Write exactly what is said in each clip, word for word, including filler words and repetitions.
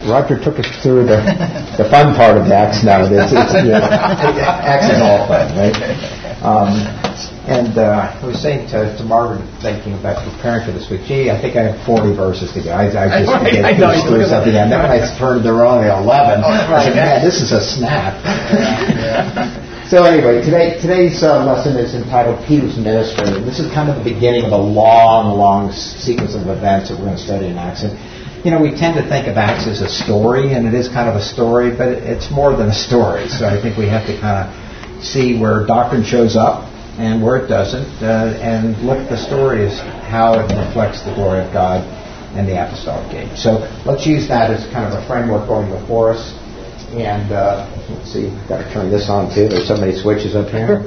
Roger took us through the, the fun part of Acts now. It's, it's, you know, Acts is all fun, right? Um, and uh, I was saying to, to Margaret, thinking about preparing for this week, gee, I think I have forty verses to go. I, I just I, I know, through something. And then I turned there were only eleven. Oh, right. I said, man, this is a snap. Yeah, yeah. So anyway, today today's uh, lesson is entitled Peter's Ministry. And this is kind of the beginning of a long, long sequence of events that we're going to study in Acts. And, you know, we tend to think of Acts as a story, and it is kind of a story, but it's more than a story. So I think we have to kind of see where doctrine shows up and where it doesn't, uh, and look at the story as how it reflects the glory of God and the apostolic age. So let's use that as kind of a framework going before us. And uh, let's see, I've got to turn this on too. There's so many switches up here.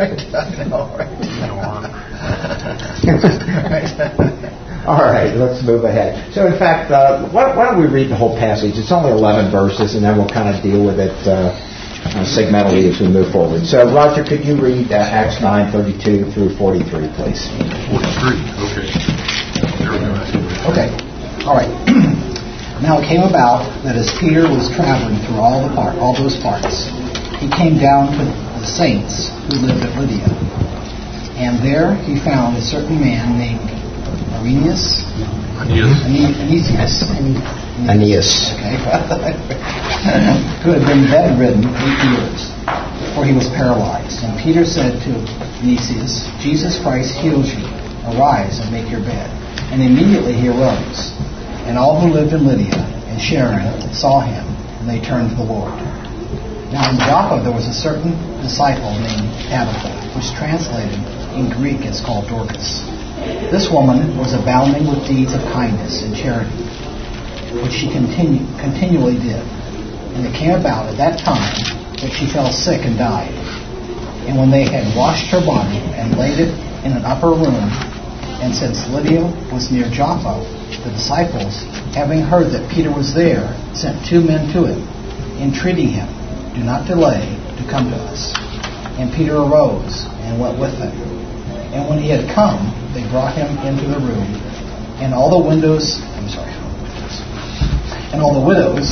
All right, let's move ahead. So in fact, uh, why, why don't we read the whole passage? It's only eleven verses, and then we'll kind of deal with it uh, Uh, segmentally as we move forward. So, Roger, could you read uh, Acts nine thirty-two through forty-three, please? forty-three, okay. Okay, all right. Now it came about that as Peter was traveling through all the part, all those parts, he came down to the saints who lived at Lydia. And there he found a certain man named Irenaeus, Aeneas, Aeneas, okay, who had been bedridden eight years, for he was paralyzed. And Peter said to Aeneas, Jesus Christ heals you. Arise and make your bed. And immediately he arose. And all who lived in Lydia and Sharon saw him, and they turned to the Lord. Now in Joppa there was a certain disciple named Tabitha, which translated in Greek is called Dorcas. This woman was abounding with deeds of kindness and charity, which she continu- continually did. And it came about at that time that she fell sick and died. And when they had washed her body and laid it in an upper room, and since Lydia was near Joppa, the disciples, having heard that Peter was there, sent two men to him, entreating him, do not delay to come to us. And Peter arose and went with them. And when he had come, they brought him into the room, and all the windows, I'm sorry, and all the widows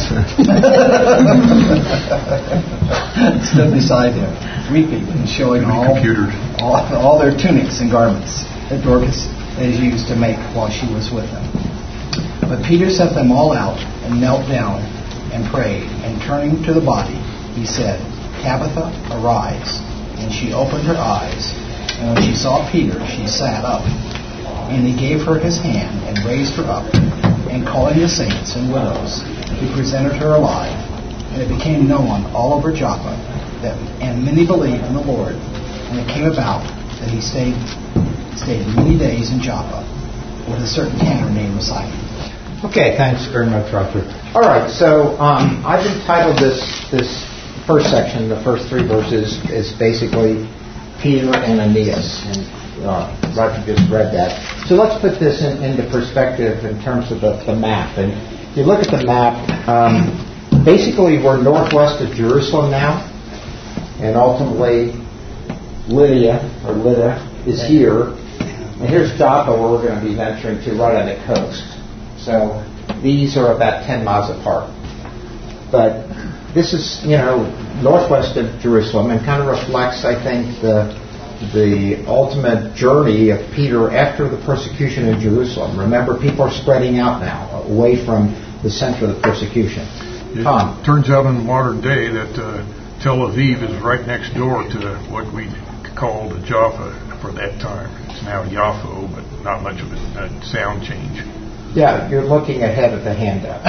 stood beside him, weeping and showing all, all, all their tunics and garments that Dorcas had used to make while she was with them. But Peter sent them all out and knelt down and prayed, and turning to the body, he said, Tabitha, arise. And she opened her eyes, and when she saw Peter, she sat up. And he gave her his hand and raised her up, and calling the saints and widows, he presented her alive. And it became known all over Joppa, that, and many believed in the Lord. And it came about that he stayed stayed many days in Joppa with a certain tanner named Simon. Okay, thanks very much, Roger. All right, so um, I've entitled this this first section, the first three verses, is basically Peter and Aeneas, and uh, Roger just read that. So let's put this in, into perspective in terms of the, the map. And if you look at the map, um, basically we're northwest of Jerusalem now, and ultimately Lydia, or Lydda, is here. And here's Joppa, where we're going to be venturing to, right on the coast. So these are about ten miles apart. But this is, you know, northwest of Jerusalem, and kind of reflects, I think, the the ultimate journey of Peter after the persecution in Jerusalem. Remember, people are spreading out now, away from the center of the persecution. It Tom? Turns out in modern day that uh, Tel Aviv is right next door to what we called Jaffa for that time. It's now Yaffo, but not much of a, a sound change. Yeah, you're looking ahead of the handout.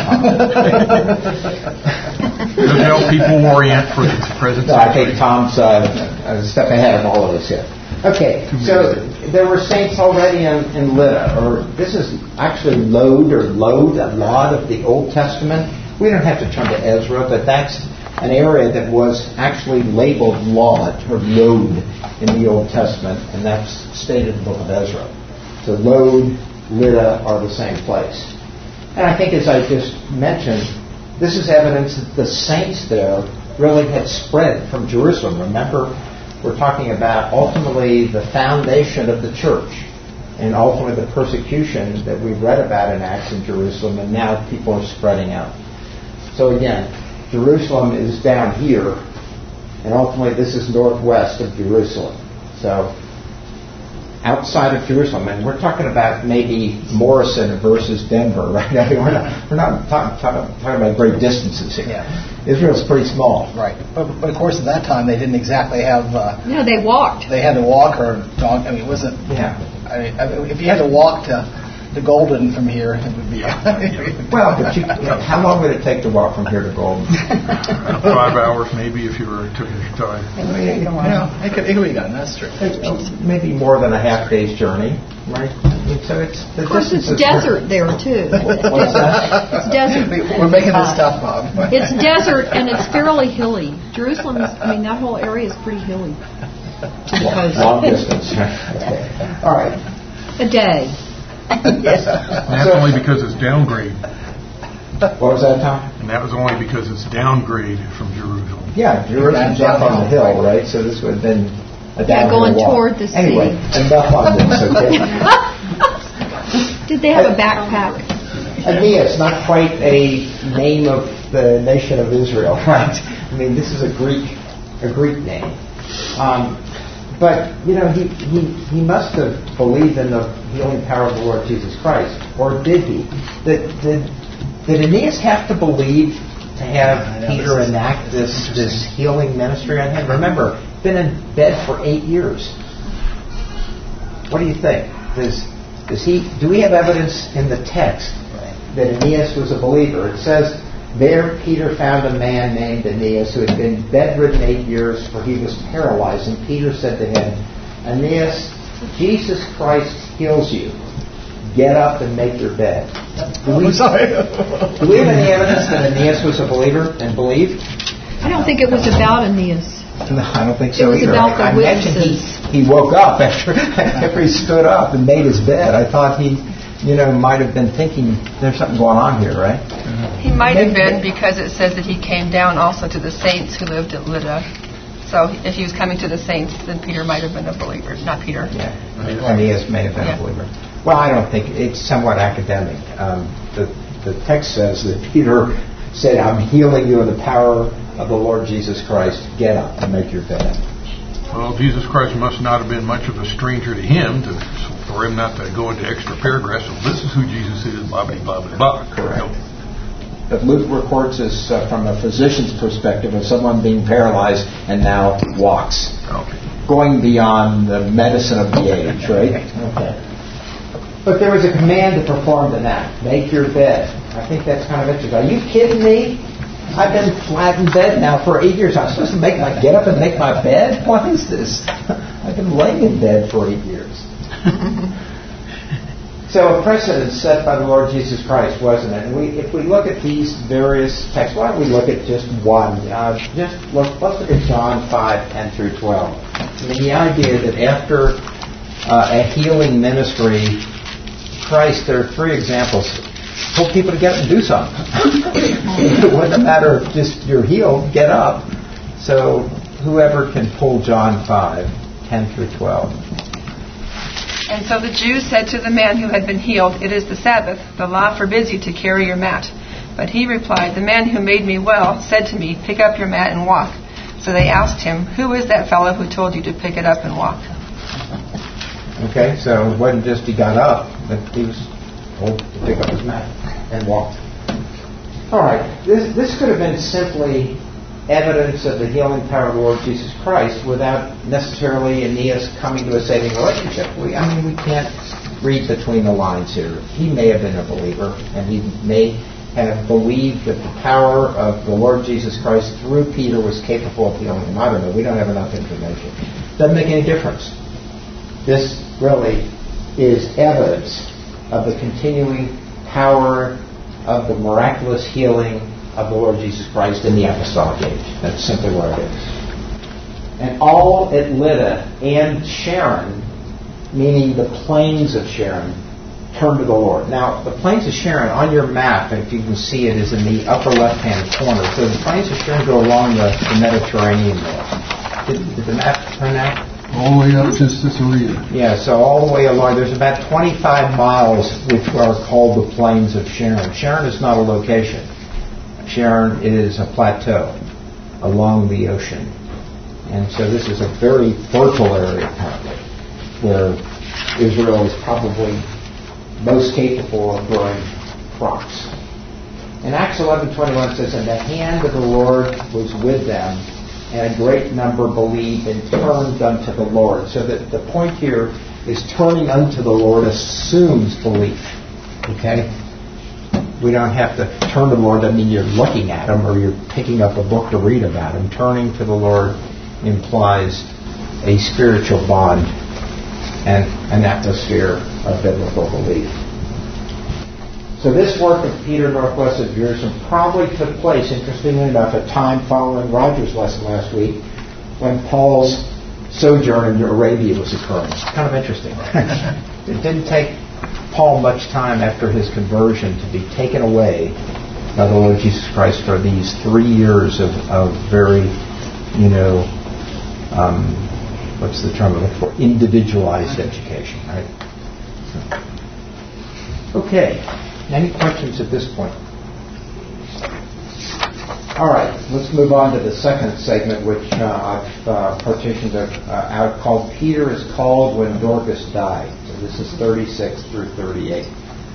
Does help people orient for the present No, I think Tom's uh, a step ahead of all of us here. Okay, so there were saints already in, in Lydda, or this is actually Lod or Lod, a lot of the Old Testament. We don't have to turn to Ezra, but that's an area that was actually labeled Lod or Lod in the Old Testament, and that's stated in the book of Ezra. So Lod, Lydda are the same place. And I think, as I just mentioned, this is evidence that the saints there really had spread from Jerusalem. Remember, we're talking about ultimately the foundation of the church and ultimately the persecution that we've read about in Acts in Jerusalem, and now people are spreading out. So again, Jerusalem is down here, and ultimately this is northwest of Jerusalem. So outside of Jerusalem, and we're talking about maybe Morrison versus Denver, right? I mean, we're not we're not talking, talking, talking about great distances here. Yeah. Israel's pretty small. Right. But, but of course, at that time, they didn't exactly have... Uh, No, they walked. They had to walk or dog. I mean, it wasn't... Yeah. I mean, I mean, if you had to walk to, to Golden from here, it would be... Well, but you, you know, how long would it take to walk from here to Golden? Five hours maybe if you were took your time. I mean, you know, Yeah, it could, it could be done. That's true. maybe more than a half day's journey, right? I mean, so it's the Of course, it's distances- desert there, too. What's that? It's desert. We're making this stuff, Bob. It's desert, and it's fairly hilly. Jerusalem's, I mean, that whole area is pretty hilly. Long, long distance. Okay. All right. A day. And that's only because it's downgrade. What was that, Tom? And that was only because it's downgrade from Jerusalem. Yeah, Jerusalem's up on the hill, right? So this would have been a Yeah, downhill going walk. toward the sea. Anyway, enough on this, okay? Did they have a backpack? Aeneas, not quite a name of the nation of Israel, right? I mean, this is a Greek, a Greek name. Um, but you know, he, he he must have believed in the healing power of the Lord Jesus Christ, or did he? Did did, did Aeneas have to believe to have Peter enact this this healing ministry on him? Remember, been in bed for eight years. What do you think? Does does he? Do we have evidence in the text that Aeneas was a believer? It says, there Peter found a man named Aeneas who had been bedridden eight years, for he was paralyzed. And Peter said to him, Aeneas, Jesus Christ heals you. Get up and make your bed. Do we, do we have any evidence that Aeneas was a believer and believed? I don't think it was about Aeneas. No, I don't think so It was either. about the I imagine he, witnesses. he woke up after, after he stood up and made his bed. I thought he, you know, might have been thinking there's something going on here, right? He might have been, because it says that he came down also to the saints who lived at Lydda. So if he was coming to the saints, then Peter might have been a believer. Not Peter. Yeah, Aeneas may have been Yeah. a believer. Well, I don't think it's somewhat academic. Um, the the text says that Peter said, "I'm healing you in the power of the Lord Jesus Christ. Get up and make your bed." Well, Jesus Christ must not have been much of a stranger to him to, for him not to go into extra paragraphs. So this is who Jesus is, blah, blah, blah, blah, blah. Correct. But Luke records this uh, from a physician's perspective of someone being paralyzed and now walks, Okay. going beyond the medicine of the age, right? Okay. But there was a command to perform the act. Make your bed. I think that's kind of interesting. Are you kidding me? I've been flat in bed now for eight years. I'm supposed to make my get up and make my bed? What is this? I've been laying in bed for eight years. So a precedent set by the Lord Jesus Christ, wasn't it? And we, if we look at these various texts, why don't we look at just one? Uh, just look, let's look at John five, ten through twelve. I mean, the idea that after uh, a healing ministry, Christ, there are three examples. Told people to get up and do something. It wasn't a matter of just you're healed, get up. So whoever can pull John five, ten through twelve. And so the Jews said to the man who had been healed, "It is the Sabbath. The law forbids you to carry your mat." But he replied, "The man who made me well said to me, 'Pick up your mat and walk.' So they asked him, 'Who is that fellow who told you to pick it up and walk?'" Okay, so it wasn't just he got up, but he was told to pick up his mat and walk. All right, this this could have been simply evidence of the healing power of the Lord Jesus Christ without necessarily Aeneas coming to a saving relationship. We, I mean, we can't read between the lines here. He may have been a believer, and he may have believed that the power of the Lord Jesus Christ through Peter was capable of healing him. I don't know. We don't have enough information. Doesn't make any difference. This really is evidence of the continuing power of the miraculous healing of the Lord Jesus Christ in the apostolic age. That's simply what it is. And all at Lydda and Sharon, meaning the plains of Sharon, turned to the Lord. Now, the plains of Sharon on your map, if you can see it, is in the upper left-hand corner. So the plains of Sharon go along the, the Mediterranean there. Did, did the map turn out? All the way up to Caesarea. Yeah, so all the way along, there's about twenty-five miles which are called the Plains of Sharon. Sharon is not a location. Sharon is a plateau along the ocean. And so this is a very fertile area, apparently, where Israel is probably most capable of growing crops. And Acts eleven twenty-one says, "And the hand of the Lord was with them, and a great number believed and turned unto the Lord." So that the point here is turning unto the Lord assumes belief. Okay? We don't have to turn to the Lord. Doesn't mean you're looking at Him or you're picking up a book to read about Him. Turning to the Lord implies a spiritual bond and an atmosphere of biblical belief. So this work of Peter northwest of Jerusalem probably took place, interestingly enough, at a time following Roger's lesson last week when Paul's sojourn in Arabia was occurring. Kind of interesting. It didn't take Paul much time after his conversion to be taken away by the Lord Jesus Christ for these three years of, of very, you know, um, what's the term I'm looking for? Individualized education, right? Okay. Any questions at this point? All right, let's move on to the second segment, which uh, I've uh, partitioned uh, out, called Peter is Called When Dorcas Died. So this is thirty-six through thirty-eight.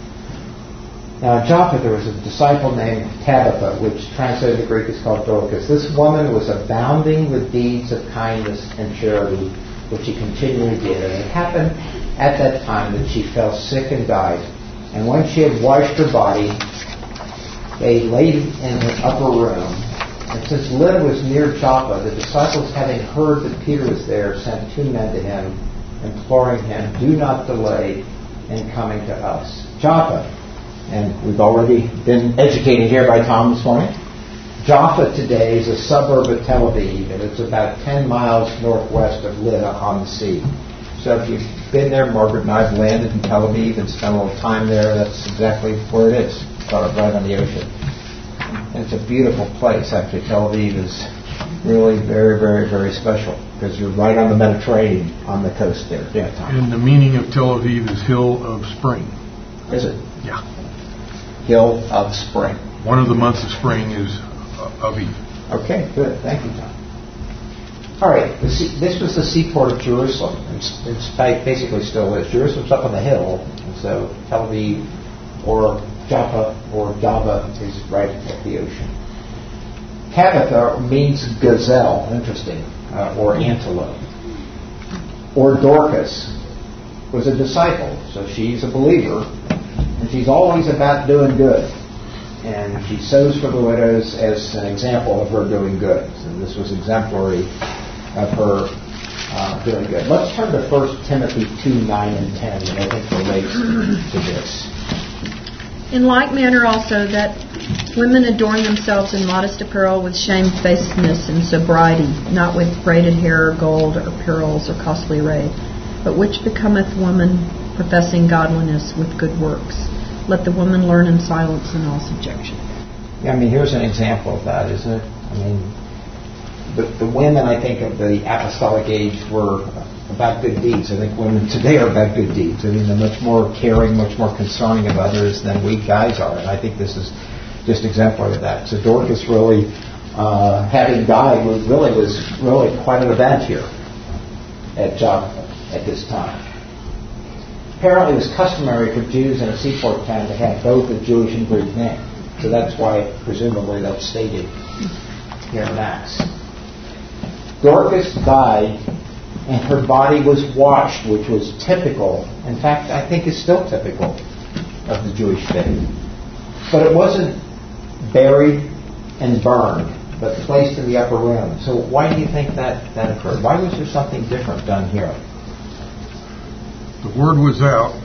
Now in Joppa there was a disciple named Tabitha, which translated to Greek is called Dorcas. This woman was abounding with deeds of kindness and charity, which she continually did. And it happened at that time that she fell sick and died. And when she had washed her body, they laid it in the upper room. And since Lydda was near Joppa, the disciples, having heard that Peter was there, sent two men to him, imploring him, "Do not delay in coming to us." Joppa, and we've already been educated here by Tom this morning. Joppa today is a suburb of Tel Aviv, and it's about ten miles northwest of Lydda on the sea. So if you've been there, Margaret and I have landed in Tel Aviv and spent a little time there. That's exactly where it is. It's right on the ocean. And it's a beautiful place, actually. Tel Aviv is really very, very, very special because you're right on the Mediterranean on the coast there. Yeah, Tom. And the meaning of Tel Aviv is Hill of Spring. Is it? Yeah. Hill of Spring. One of the months of spring is uh, Aviv. Okay, good. Thank you, Tom. All right, the sea, this was the seaport of Jerusalem. It's, it's basically still is. Jerusalem's up on the hill, and so Tel Aviv or Joppa or Java is right at the ocean. Tabitha means gazelle, interesting, uh, or antelope. Or Dorcas was a disciple, so she's a believer, and she's always about doing good. And she sows for the widows as an example of her doing good. So this was exemplary of her uh, doing good. Let's turn to First Timothy two, nine, and ten, and I think relates to this. In like manner also that women adorn themselves in modest apparel with shamefacedness and sobriety, not with braided hair or gold or pearls or costly array, but which becometh woman professing godliness with good works. Let the woman learn in silence and all subjection. Yeah, I mean, here's an example of that, isn't it? I mean, the, the women, I think, of the apostolic age were about good deeds. I think women today are about good deeds. I mean, they're much more caring, much more concerning of others than we guys are. And I think this is just exemplary of that. So Dorcas really, uh, having died, was really was really quite an event here at Joppa at this time. Apparently, it was customary for Jews in a seaport town to have both a Jewish and Greek name. So that's why, presumably, that's stated here in Acts. Dorcas died, and her body was washed, which was typical. In fact, I think is still typical of the Jewish faith. But it wasn't buried and burned, but placed in the upper room. So why do you think that, that occurred? Why was there something different done here? The word was out.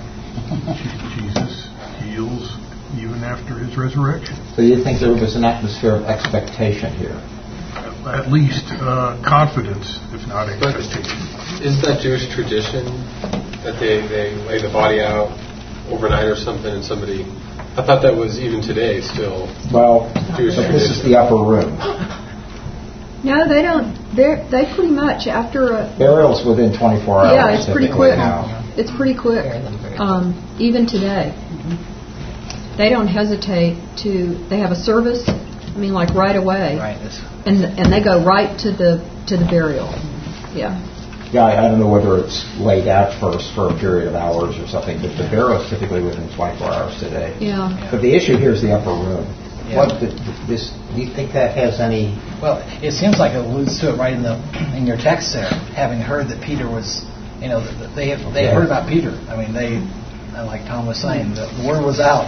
Jesus heals even after his resurrection. So you think there was an atmosphere of expectation here? At least uh, confidence, if not expectation. Isn't that Jewish tradition that they, they lay the body out overnight or something and somebody... I thought that was even today still Well, Jewish but tradition. this is the upper room. No, they don't. They they pretty much after a Burial's within twenty-four hours. yeah, it's pretty typically quick. now. It's pretty quick. Um, even today, they don't hesitate to. They have a service I mean, like right away. Right. It's, And and they go right to the to the burial. Yeah. Yeah, I, I don't know whether it's laid out first for a period of hours or something, but the burial is typically within twenty-four hours today. Yeah. But the issue here is the upper room. Yeah. What did this? Do you think that has any? well, it seems like it alludes to it right in the in your text there. Having heard that Peter was, you know, that they they Okay. heard about Peter. I mean, they, like Tom was saying, the word was out.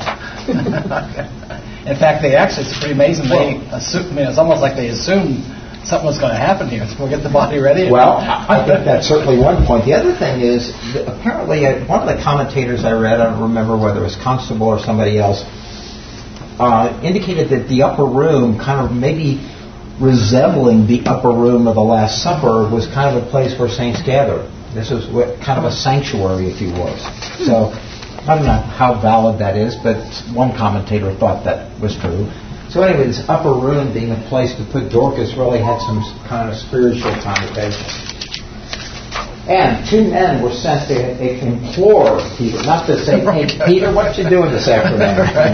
In fact, they actually, it's pretty amazing. They assume, I mean, it's almost like they assumed something was going to happen here. So we'll get the body ready. Well, I think that's certainly one point. The other thing is, that apparently, uh, one of the commentators I read, I don't remember whether it was Constable or somebody else, uh, indicated that the upper room, kind of maybe resembling the upper room of the Last Supper, was kind of a place where saints gathered. This was what, kind of a sanctuary, if you will. So I don't know how valid that is, but one commentator thought that was true. So anyway, this upper room being a place to put Dorcas really had some kind of spiritual connotation. And two men were sent to implore Peter, not to say, hey, Peter, what you doing this afternoon?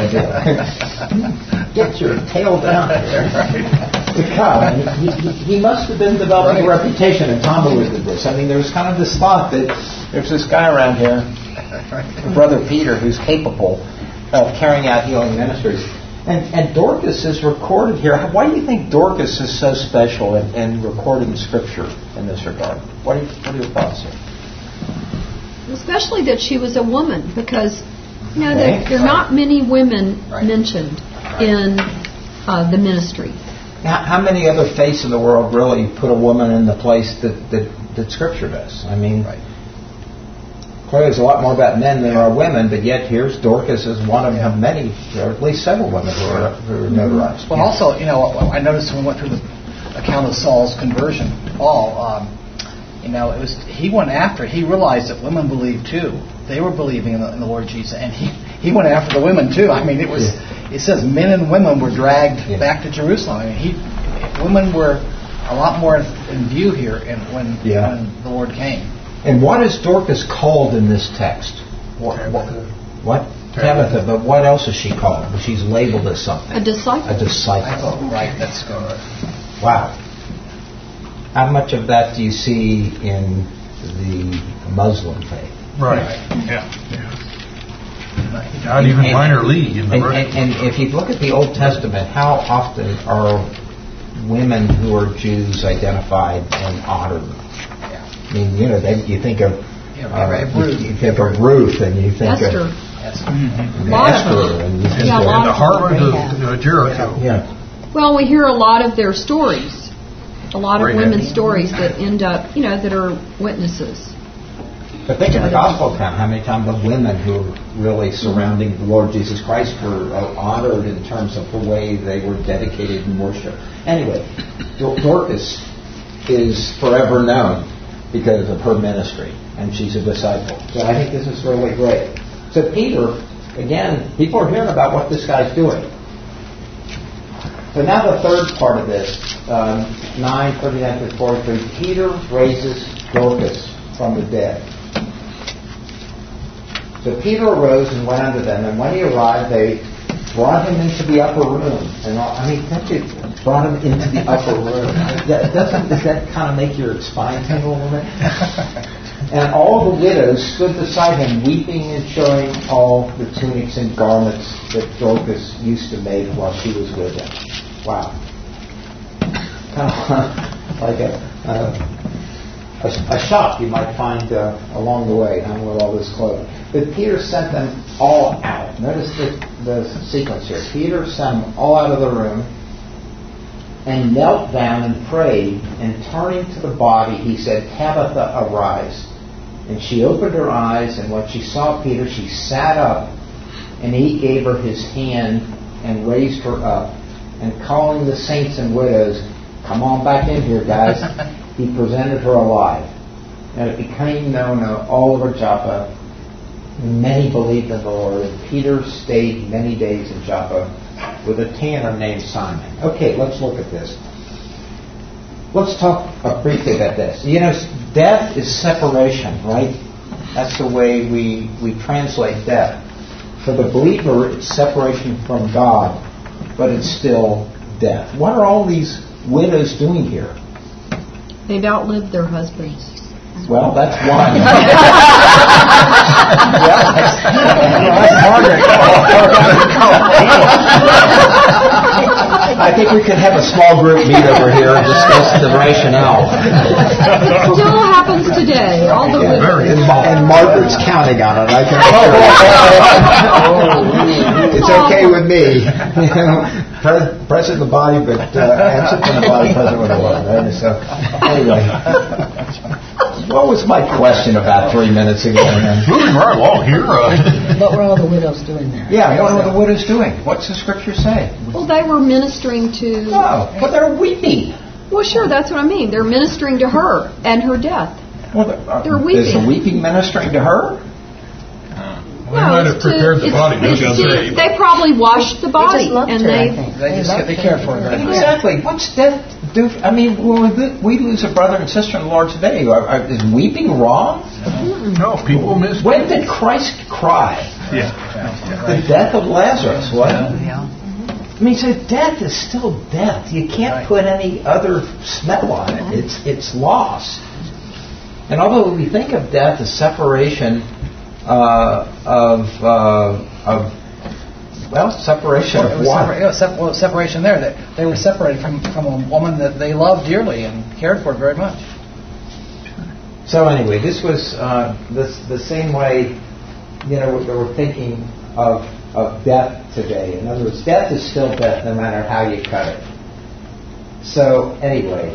Get your tail down here. To come. And he, he, he must have been developing a reputation, and Tom alluded to this. I mean, there was kind of this thought that there's this guy around here, Brother Peter, who's capable of carrying out healing ministries. And, and Dorcas is recorded here. Why do you think Dorcas is so special and, and recorded in Scripture in this regard? What are, you, what are your thoughts here? Especially that she was a woman, because you know Okay. there, there are not many women Right. mentioned in uh, the ministry. How, how many other faiths in the world really put a woman in the place that, that, that Scripture does? I mean, Right. clearly there's a lot more about men than there are women, but yet here's Dorcas as one of yeah. many, or at least several women who are, who are notarized. Well, also, you know, I noticed when we went through the account of Saul's conversion, Paul, um, you know, it was he went after. He realized that women believed too. They were believing in the, in the Lord Jesus, and he, he went after the women too. I mean, it was. Yeah. It says men and women were dragged yeah. back to Jerusalem. I mean, he, women were a lot more in view here, in, when yeah. when the Lord came. And what is Dorcas called in this text? What? Tabitha. What? Tabitha. But what else is she called? She's labeled as something. A disciple. A disciple. Oh, right. That's good. Wow. How much of that do you see in the Muslim faith? Right. Yeah. yeah. Not even and, minor league in the and, and, and if you look at the Old Testament, how often are women who are Jews identified and honored? I mean, you know, they, you think of yeah, uh, Ruth. You think of Ruth, and you think Esther. of Esther, mm-hmm. Esther, and you think yeah, of and the harlot of uh, Jericho. Yeah. Well, we hear a lot of their stories, a lot of Right. women's stories that end up, you know, that are witnesses. But think of the gospel account, how many times the women who are really surrounding the Lord Jesus Christ were uh, honored in terms of the way they were dedicated in worship. Anyway, Dorcas is forever known because of her ministry, and she's a disciple. So I think this is really great. So Peter, again, people are hearing about what this guy's doing. So now the third part of this, um, nine thirty-nine to forty-three, Peter raises Dorcas from the dead. So Peter arose and went unto them, and when he arrived, they brought him into the upper room. And all, I mean, don't you brought him into the upper room? That, doesn't does that kind of make your spine tingle a little bit? And all the widows stood beside him, weeping and showing all the tunics and garments that Dorcas used to make while she was with him. Wow. Kind of like a, a, a, a shop you might find uh, along the way, huh, with all this clothing. But Peter sent them all out. Notice the, the sequence here. Peter sent them all out of the room and knelt down and prayed, and turning to the body, he said, Tabitha, arise. And she opened her eyes, and when she saw Peter, she sat up, and he gave her his hand and raised her up. And calling the saints and widows, come on back in here, guys, he presented her alive. And it became known all over Joppa. Many believed in the Lord, and Peter stayed many days in Joppa with a tanner named Simon. Okay, let's look at this. Let's talk uh, briefly about this. You know, death is separation, right? That's the way we, we translate death. For the believer, it's separation from God, but it's still death. What are all these widows doing here? They've outlived their husbands. Well, that's one. I think we could have a small group meet over here and discuss the rationale. Still happens today. All the Yeah, widows. and, and Margaret's counting on it. I can assure you. It's okay with me. Pres- Present in the body, but uh, absent from the body, present with the Lord. Right? So, anyway. What was my question about three minutes ago? Moving right along here. Uh, What were all the widows doing there? Yeah, what are the widows doing? What's the scripture say? Well, they were ministering to... No, but they're weeping. Well, sure, that's what I mean. They're ministering to her and her death. Well, uh, They're Is the weeping. weeping ministering to her? they might have it's to- prepared the it's- body, it's don't to- say. They probably washed the They body, just loved and her, I they... think. They just loved they her. cared for her very much. Exactly. What's death do? I mean, when we, we lose a brother and sister in the Lord today, are, are, is weeping wrong? No, people miss. When did Christ cry? Yeah. The death of Lazarus, what? Yeah. I mean, so death is still death. You can't put any other smell on it. It's it's lost. And although we think of death as separation uh, of uh, of well, separation Well, it of was, what? separa- it was sep- well, separation there. That they were separated from, from a woman that they loved dearly and cared for very much. So anyway, this was uh, this the same way. You know, we were thinking of of death today. In other words, death is still death, no matter how you cut it. So anyway,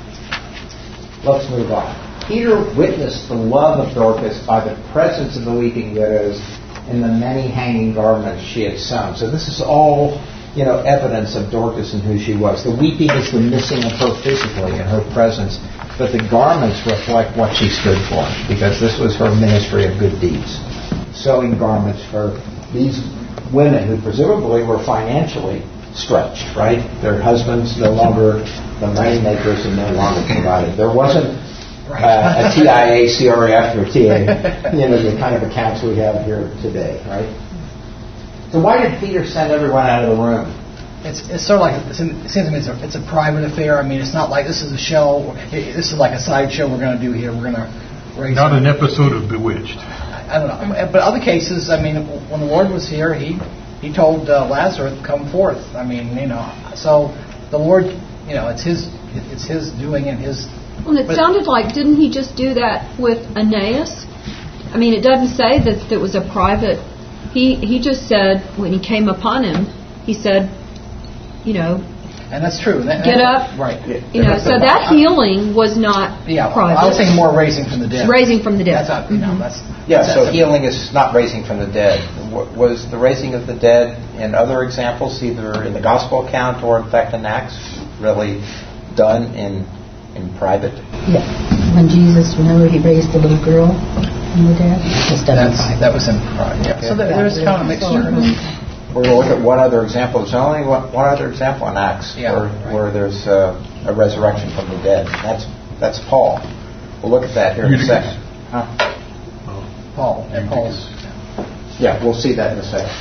let's move on. Peter witnessed the love of Dorcas by the presence of the weeping widows and the many hanging garments she had sewn. So this is all, you know, evidence of Dorcas and who she was. The weeping is the missing of her physically and her presence, but the garments reflect what she stood for, because this was her ministry of good deeds. Sewing garments for these women who presumably were financially stretched, right? Their husbands no longer the money makers and no longer provided. There wasn't uh, a T I A, C R F, or T A, you know, the kind of accounts we have here today, right? So why did Peter send everyone out of the room? It's, it's sort of like, it seems to me it's a, it's a private affair. I mean, it's not like this is a show. Or, it, this is like a side show we're going to do here. We're going to raise... Not an episode of Bewitched. I don't know. But other cases, I mean, when the Lord was here, he he told uh, Lazarus, come forth. I mean, you know, so the Lord, you know, it's his it's his doing and his... Well, it but, sounded like, didn't he just do that with Aeneas? I mean, it doesn't say that it was a private... He, he just said, when he came upon him, he said, you know... And that's true. That, Get up. Right. You know, so that healing was not Yeah, private. I was thinking more raising from the dead. Raising from the dead. That's not, you know, that's... Yeah, that's, so that's healing is not raising from the dead. W- Was the raising of the dead in other examples, either in the gospel account or in fact in Acts, really done in in private? Yeah. When Jesus, remember, he raised the little girl from the dead? Just done in That's, private. that was in private. Yeah. So there, there's kind of a mixture. We're going to look at one other example. There's only one, one other example in Acts Yeah, where, right. where there's uh, a resurrection from the dead. That's that's Paul. We'll look at that here in a Eutychus. second. Huh? Paul. And Paul's. Yeah, we'll see that in a second.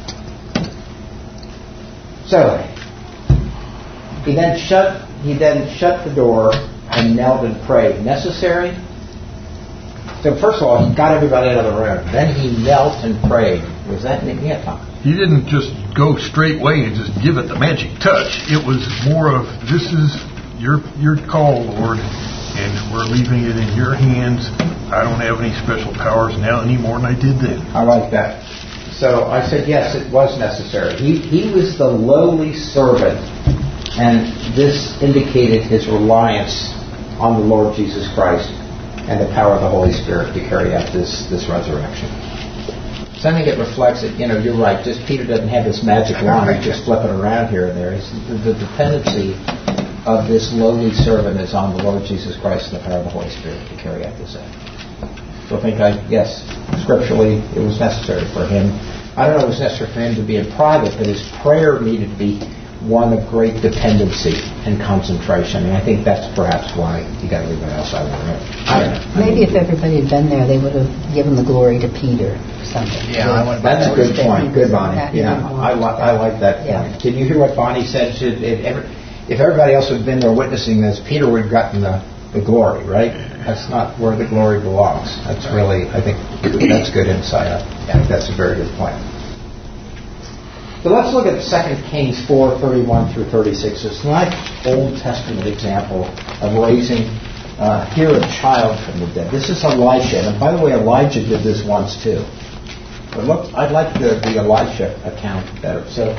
So he then shut he then shut the door and knelt and prayed. Necessary? So first of all, he got everybody out of the room. Then he knelt and prayed. Was that yeah, Tom? He didn't just go straight way and just give it the magic touch. It was more of, this is your your call, Lord, and we're leaving it in your hands. I don't have any special powers now any more than I did then. I like that. So I said, yes, it was necessary. He he was the lowly servant, and this indicated his reliance on the Lord Jesus Christ and the power of the Holy Spirit to carry out this, this resurrection. So I think it reflects it. You know, you're right. Just Peter doesn't have this magic wand, just flipping around here and there. It's the, the dependency of this lowly servant is on the Lord Jesus Christ and the power of the Holy Spirit to carry out this act. So I think, I yes, scripturally, it was necessary for him. I don't know if it was necessary for him to be in private, but his prayer needed to be one of great dependency and concentration. And I think that's perhaps why he got everybody else out of the room. I don't know. Maybe if everybody had been there, they would have given the glory to Peter. temple. Yeah, I want to. That's a good point. Good, Bonnie. That he Yeah, would want I, li- I like that Yeah. point. Did you hear what Bonnie said? Should if, ever, if everybody else had been there witnessing this, Peter would have gotten the, the glory, right? That's not where the glory belongs. That's really, I think, that's good insight. I think that's a very good point. So let's look at Second Kings four, thirty-one through thirty-six. It's a nice Old Testament example of raising uh, here a child from the dead. This is Elisha. And by the way, Elijah did this once too. But look, I'd like the, the Elisha account better. So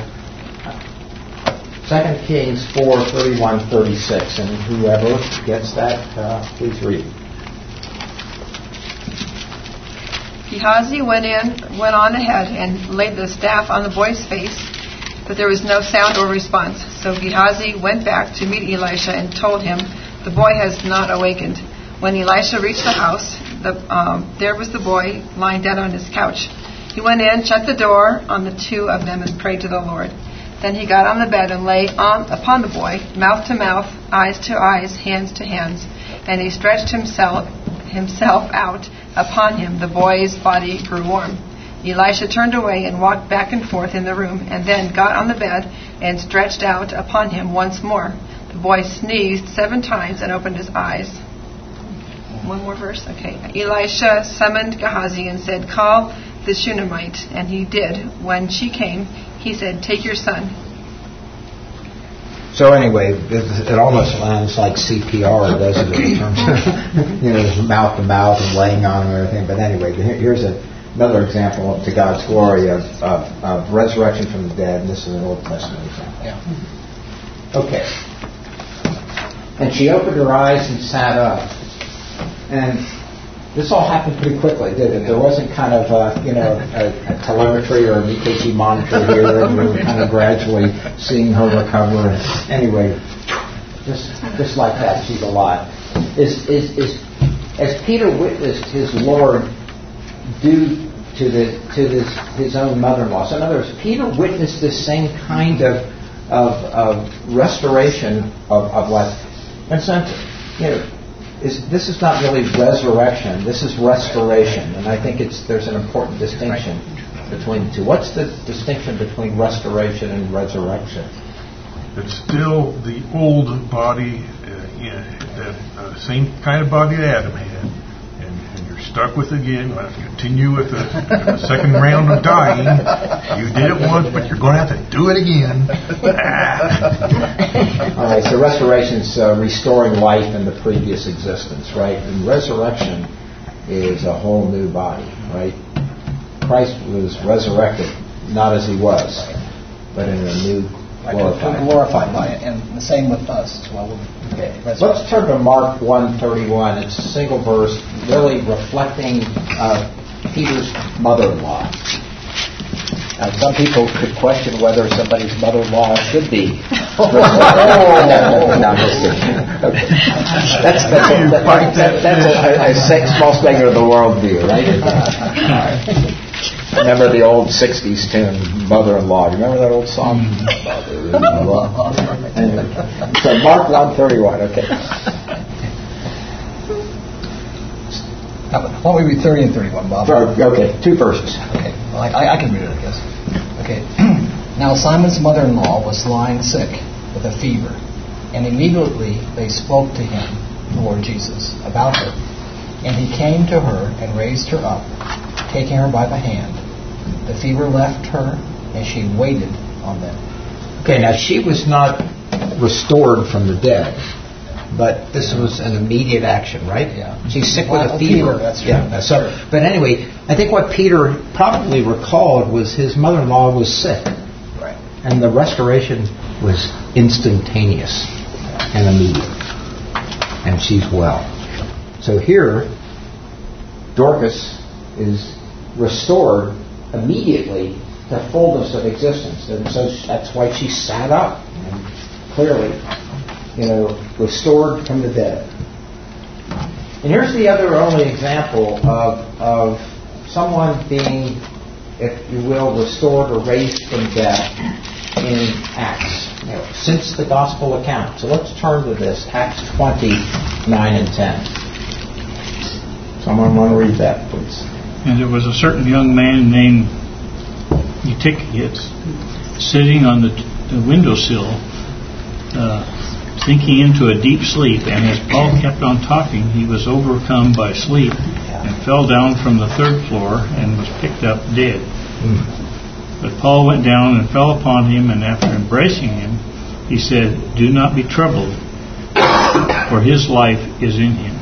Second Kings four, thirty-one, thirty-six. And whoever gets that, uh, please read. Gehazi went in, went on ahead and laid the staff on the boy's face, but there was no sound or response. So Gehazi went back to meet Elisha and told him, "The boy has not awakened." When Elisha reached the house, the, um, there was the boy lying dead on his couch. He went in, shut the door on the two of them, and prayed to the Lord. Then he got on the bed and lay on upon the boy, mouth to mouth, eyes to eyes, hands to hands, and he stretched himself himself out upon him. The boy's body grew warm. Elisha turned away and walked back and forth in the room, and then got on the bed and stretched out upon him once more. The boy sneezed seven times and opened his eyes. One more verse? Okay. Elisha summoned Gehazi and said, "Call the Shunammite." And he did. When she came, he said, "Take your son." So anyway, it, it almost sounds like C P R, doesn't it, in terms of, you know, mouth to mouth and laying on and everything. But anyway, here's a, another example of, to God's glory of, of, of resurrection from the dead. And this is an Old Testament example. Yeah. Okay. And she opened her eyes and sat up. And this all happened pretty quickly, didn't it? There wasn't kind of, uh, you know, a, a telemetry or an E K G monitor here, and we were kind of gradually seeing her recover. And anyway, just just like that, she's alive. Is is is as Peter witnessed his Lord do to the to this his own mother-in-law. So in other words, Peter witnessed this same kind of of, of restoration of, of life. And so, you know. Is, this is not really resurrection. This is restoration, and I think it's there's an important distinction between the two. What's the distinction between restoration and resurrection? It's still the old body, uh, yeah, that uh, same kind of body that Adam had, and, and you're stuck with it again. You have to continue with the, the second round of dying. You did it once, but you're going to have to do it again. All right, so restoration's uh, restoring life in the previous existence, right? And resurrection is a whole new body, right? Christ was resurrected, not as he was, but in a new glorified, glorified by it, and the same with us as well. Okay. Let's turn to Mark one thirty-one. It's a single verse, really reflecting uh, Peter's mother-in-law. Now, some people could question whether somebody's mother-in-law should be. oh, no, no, I'm just kidding. Okay. That's, that's, a, that, that, that's a, a, a small segment of the worldview, right? Right. Remember the old sixties tune, Mother-in-Law. You remember that old song? Mother-in-Law. Anyway, so Mark one thirty-one, okay. Why don't we read thirty and thirty-one, Bob? Okay, two verses. Okay, well, I, I can read it, I guess. Okay. Now Simon's mother-in-law was lying sick with a fever, and immediately they spoke to him, the Lord Jesus, about her. And he came to her and raised her up, taking her by the hand. The fever left her, and she waited on them. Okay, now she was not restored from the dead, but this was an immediate action, right? Yeah. She's sick well, with a fever. fever that's yeah. Right. So, but anyway, I think what Peter probably recalled was his mother-in-law was sick, right, and the restoration was instantaneous and immediate, and she's well. So here, Dorcas is restored immediately to fullness of existence, and so that's why she sat up and clearly, you know, restored from the dead. And here's the other only example of of someone being, if you will, restored or raised from death in Acts, you know, since the gospel account. So let's turn to this, Acts twenty, nine and ten. Someone want to read that, please? And there was a certain young man named Eutychus sitting on the, the windowsill, uh, sinking into a deep sleep. And as Paul kept on talking, he was overcome by sleep and fell down from the third floor and was picked up dead. Mm. But Paul went down and fell upon him, and after embracing him, he said, "Do not be troubled, for his life is in him."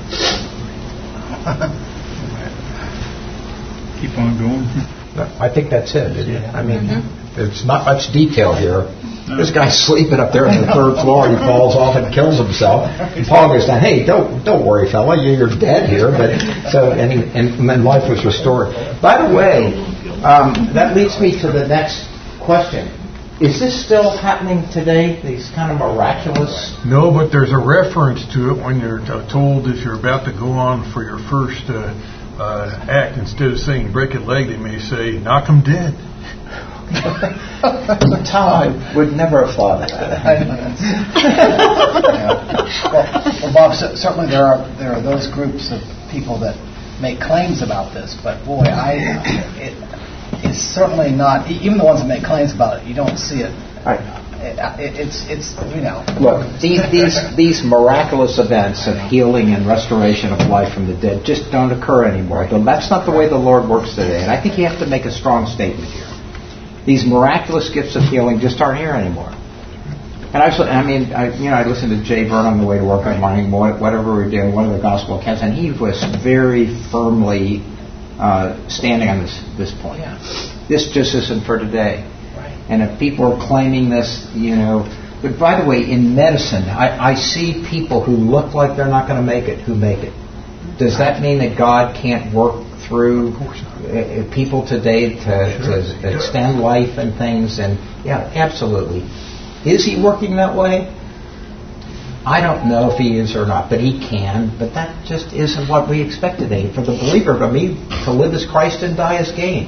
Keep on going. I think that's it. Yeah. I mean, mm-hmm. there's not much detail here. No. This guy's sleeping up there on the third floor. He falls off and kills himself. And Paul goes down. Hey, don't don't worry, fella. You're dead here. But so and, he, and then life was restored. By the way, um, that leads me to the next question. Is this still happening today? These kind of miraculous? No, but there's a reference to it when you're t- told if you're about to go on for your first uh, uh, act. Instead of saying break a leg, they may say knock him dead. Tom, I would never have thought of that. yeah. well, well, Bob, certainly there are there are those groups of people that make claims about this, but boy, I it, it's certainly not. Even the ones that make claims about it, you don't see it. Right. It, it, it's it's you know. Look, these these these miraculous events of healing and restoration of life from the dead just don't occur anymore. That's not the way the Lord works today, and I think you have to make a strong statement here. These miraculous gifts of healing just aren't here anymore. And I, I mean, I, you know, I listened to Jay Byrne on the way to work on morning, whatever we were doing, one of the gospel accounts, and he was very firmly uh, standing on this this point. Yeah. This just isn't for today. Right. And if people are claiming this, you know, but by the way, in medicine, I, I see people who look like they're not going to make it who make it. Does that mean that God can't work through uh, people today to, to extend life and things? And yeah, absolutely. Is he working that way? I don't know if he is or not, but he can. But that just isn't what we expect today. For the believer, to me, to live as Christ and die as gain.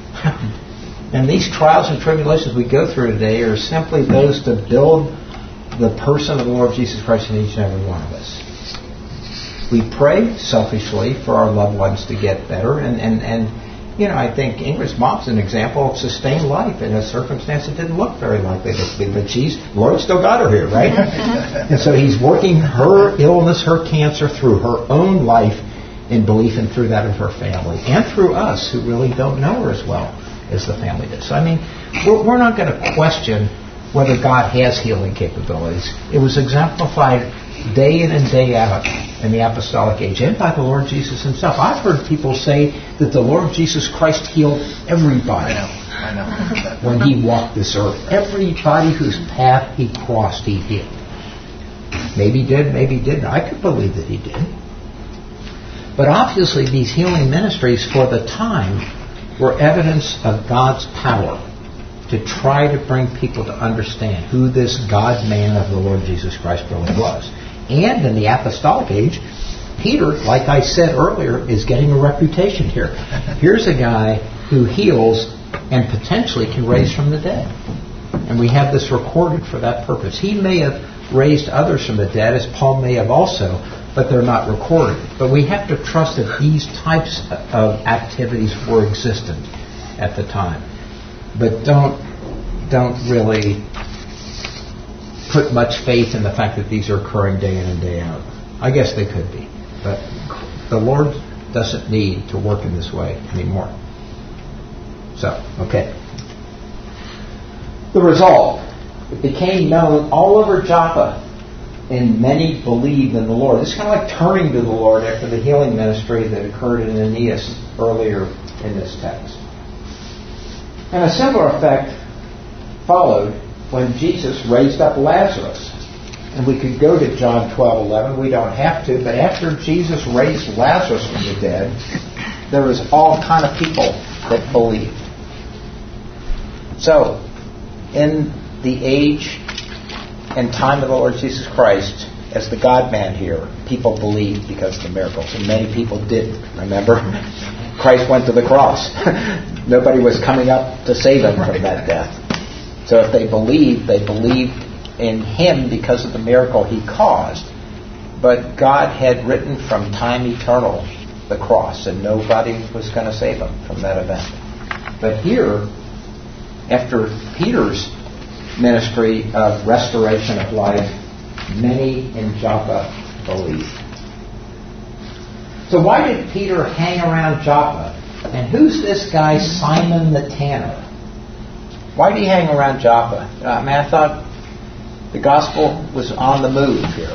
And these trials and tribulations we go through today are simply those to build the person of the Lord Jesus Christ in each and every one of us. We pray selfishly for our loved ones to get better, and, and, and you know, I think Ingrid's mom's an example of sustained life in a circumstance that didn't look very likely to be, but she's, Lord still got her here, right? And so he's working her illness, her cancer through her own life in belief and through that of her family, and through us who really don't know her as well as the family does. So, I mean, we're, we're not going to question whether God has healing capabilities. It was exemplified day in and day out in the apostolic age, and by the Lord Jesus himself. I've heard people say that the Lord Jesus Christ healed everybody. I know, I know. When he walked this earth. Everybody whose path he crossed, he healed. Maybe he did, maybe he didn't. I could believe that he did. But obviously these healing ministries for the time were evidence of God's power to try to bring people to understand who this God-man of the Lord Jesus Christ really was. And in the apostolic age, Peter, like I said earlier, is getting a reputation here. Here's a guy who heals and potentially can raise from the dead. And we have this recorded for that purpose. He may have raised others from the dead, as Paul may have also, but they're not recorded. But we have to trust that these types of activities were existent at the time. But don't don't really put much faith in the fact that these are occurring day in and day out. I guess they could be. But the Lord doesn't need to work in this way anymore. So, okay. The result. It became known all over Joppa, and many believed in the Lord. This is kind of like turning to the Lord after the healing ministry that occurred in Aeneas earlier in this text. And a similar effect followed when Jesus raised up Lazarus. And we could go to John twelve eleven. We don't have to, but after Jesus raised Lazarus from the dead, there was all kind of people that believed. So, in the age and time of the Lord Jesus Christ, as the God-man here, people believed because of the miracles. And many people didn't. Remember? Christ went to the cross. Nobody was coming up to save him from that death. So if they believed, they believed in him because of the miracle he caused. But God had written from time eternal the cross, and nobody was going to save him from that event. But here, after Peter's ministry of restoration of life, many in Joppa believed. So why did Peter hang around Joppa? And who's this guy, Simon the tanner? Why did he hang around Joppa? I mean, I thought the gospel was on the move here.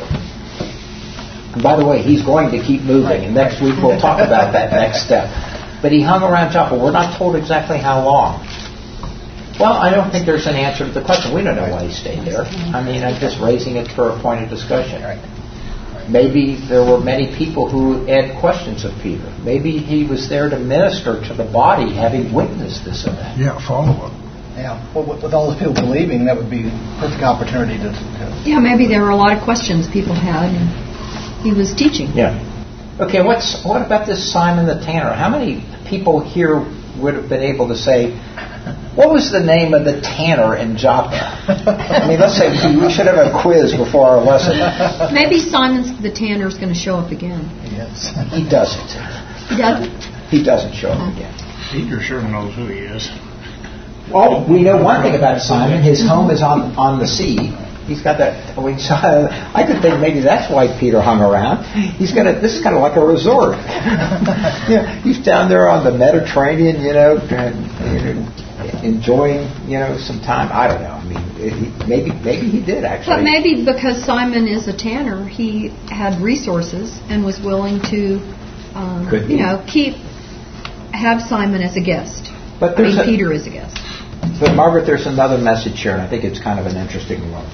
And by the way, he's going to keep moving, and next week we'll talk about that next step. But he hung around Joppa. We're not told exactly how long. Well, I don't think there's an answer to the question. We don't know why he stayed there. I mean, I'm just raising it for a point of discussion. Maybe there were many people who had questions of Peter. Maybe he was there to minister to the body, having witnessed this event. Yeah, follow up. Yeah. Well, with, with all those people believing, that would be a perfect opportunity to. to Yeah, maybe there were a lot of questions people had, and he was teaching. Yeah. Okay, what's what about this Simon the tanner? How many people here would have been able to say, what was the name of the tanner in Joppa? I mean, let's say we should have a quiz before our lesson. Maybe Simon the tanner is going to show up again. Yes. He doesn't. He doesn't? He doesn't show up again. Peter sure knows who he is. Well, we know one thing about Simon. His home is on on the sea. He's got that. We saw, I could think maybe that's why Peter hung around. He's gonna. This is kind of like a resort. Yeah, he's down there on the Mediterranean, you know, and, you know, enjoying, you know, some time. I don't know. I mean, he, maybe maybe he did actually. But maybe because Simon is a tanner, he had resources and was willing to, um, Could be. you know, keep have Simon as a guest. But I mean, there's a- Peter as a guest. But Margaret, there's another message here, and I think it's kind of an interesting one.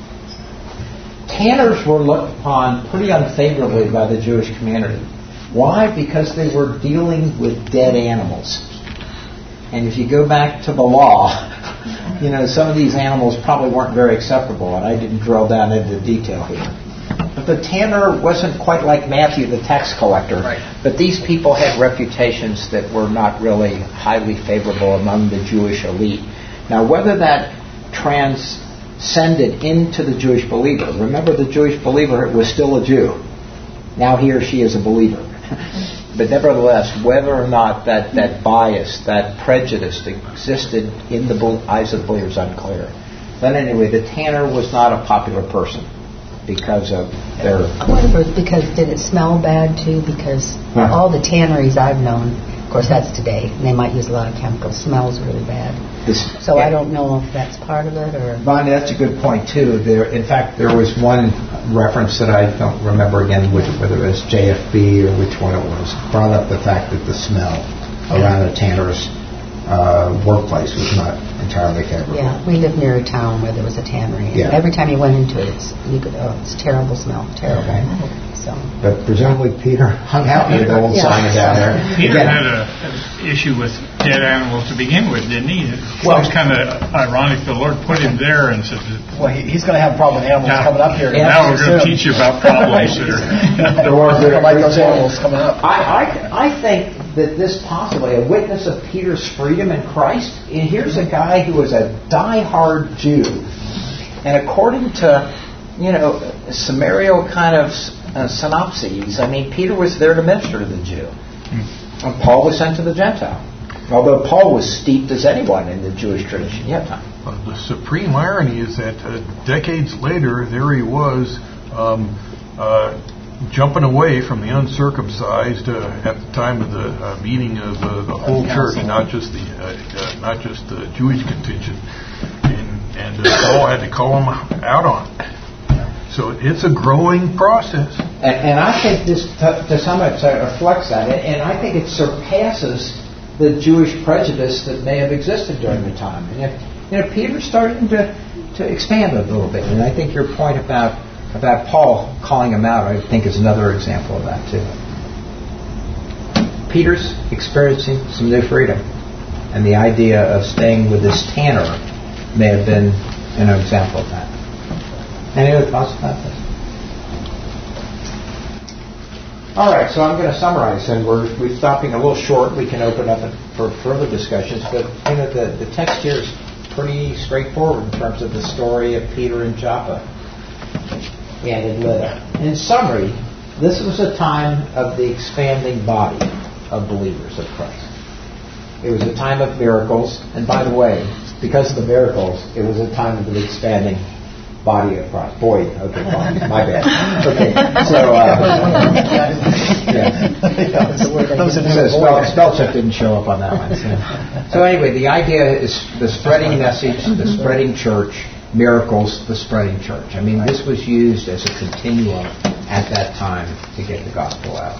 Tanners were looked upon pretty unfavorably by the Jewish community. Why? Because they were dealing with dead animals. And if you go back to the law, you know, some of these animals probably weren't very acceptable, and I didn't drill down into detail here. But the tanner wasn't quite like Matthew, the tax collector. Right. But these people had reputations that were not really highly favorable among the Jewish elite. Now, whether that transcended into the Jewish believer, remember the Jewish believer was still a Jew. Now he or she is a believer. But nevertheless, whether or not that, that bias, that prejudice existed in the eyes of the believer is unclear. But anyway, the tanner was not a popular person because of their... I wonder if it's because, did it smell bad too? Because Huh. all the tanneries I've known, of course that's today, and they might use a lot of chemicals, smells really bad. This, So I don't know if that's part of it or... Bonnie, that's a good point too. There, in fact, there was one reference that I don't remember again, which, whether it was J F B or which one it was, brought up the fact that the smell around a tanner's uh, workplace was not entirely favorable. Yeah, we lived near a town where there was a tannery. And Yeah. every time you went into it, it's, you could, oh, it's terrible smell, terrible. Okay. So, But presumably Peter hung out with the old Yeah. Simon down there. Peter Again, had a, an issue with dead animals to begin with, didn't he? Well- Well, it's kind of ironic the Lord put him there and said, Well, he, he's going to have a problem with animals Now- coming up here. now we're going to soon. teach you about problems that are... There were- They're like those animals coming up. I, I, I think that this possibly, a witness of Peter's freedom in Christ, and here's a guy who was a die-hard Jew, and according to, you know, summarial kind of uh, synopses, I mean, Peter was there to minister to the Jew, and Paul was sent to the Gentile, although Paul was steeped as anyone in the Jewish tradition. Yeah, Tom. Uh, the supreme irony is that uh, decades later, there he was um, uh, jumping away from the uncircumcised uh, at the time of the uh, meeting of uh, the whole church, not just the uh, uh, not just the Jewish contingent, and, and uh, Paul had to call him out on it. So it's a growing process. And, and I think this, to, to some extent, reflects that, and, and I think it surpasses the Jewish prejudice that may have existed during the time. And if, you know, Peter's starting to, to expand a little bit, and I think your point about about Paul calling him out, I think, is another example of that too. Peter's experiencing some new freedom, and the idea of staying with this tanner may have been an example of that. Any other thoughts about this? All right, so I'm going to summarize, and we're we're stopping a little short. We can open up it for further discussions, but you know the, the text here is pretty straightforward in terms of the story of Peter in Joppa and in Lydda. In summary, this was a time of the expanding body of believers of Christ. It was a time of miracles, and by the way, because of the miracles, it was a time of the expanding body of Christ. Boy, okay, fine, my bad. Okay, so, uh, yeah. So spell, spell check didn't show up on that one. So. so anyway, the idea is the spreading message, the spreading church, miracles, the spreading church. I mean, this was used as a continuum at that time to get the gospel out.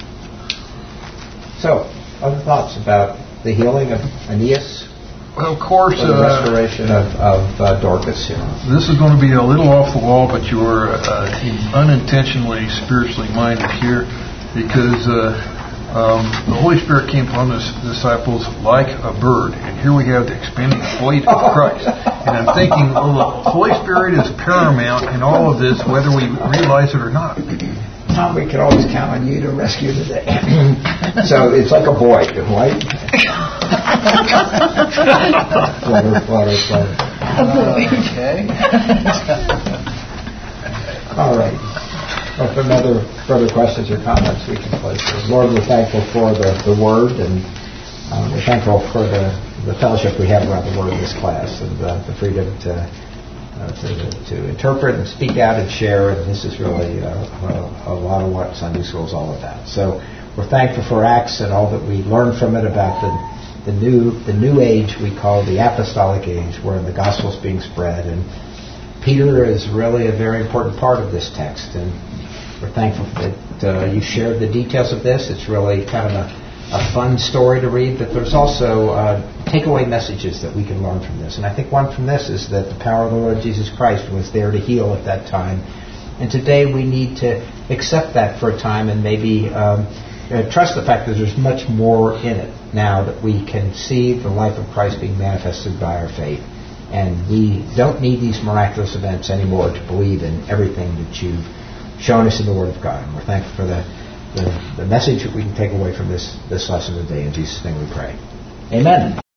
So, other thoughts about the healing of Aeneas? Well, of course, or the uh, restoration of, of uh, Dorcas here. This is going to be a little off the wall, but you were uh, unintentionally spiritually minded here, because uh, um, the Holy Spirit came upon the disciples like a bird, and here we have the expanding flight of Christ. And I'm thinking, well, the Holy Spirit is paramount in all of this, whether we realize it or not. Tom, we can always count on you to rescue the day. So it's like a boy, right? flutter, flutter, flutter. Okay. All right. Well, if another further questions or comments, we can close this. Lord, we're thankful for the, the Word, and um, we're thankful for the, the fellowship we have around the Word in this class, and uh, the freedom to, uh, to to interpret and speak out and share. And this is really uh, a, a lot of what Sunday School is all about. So we're thankful for Acts and all that we learned from it about the the new the new age we call the apostolic age, where the gospel is being spread. And Peter is really a very important part of this text, and we're thankful that uh, you shared the details of this. It's really kind of a, a fun story to read, but there's also uh, takeaway messages that we can learn from this. And I think one from this is that the power of the Lord Jesus Christ was there to heal at that time. And today we need to accept that for a time and maybe um, uh, trust the fact that there's much more in it now, that we can see the life of Christ being manifested by our faith. And we don't need these miraculous events anymore to believe in everything that you've shown us in the Word of God. And we're thankful for the, the, the message that we can take away from this, this lesson today. In Jesus' name we pray. Amen.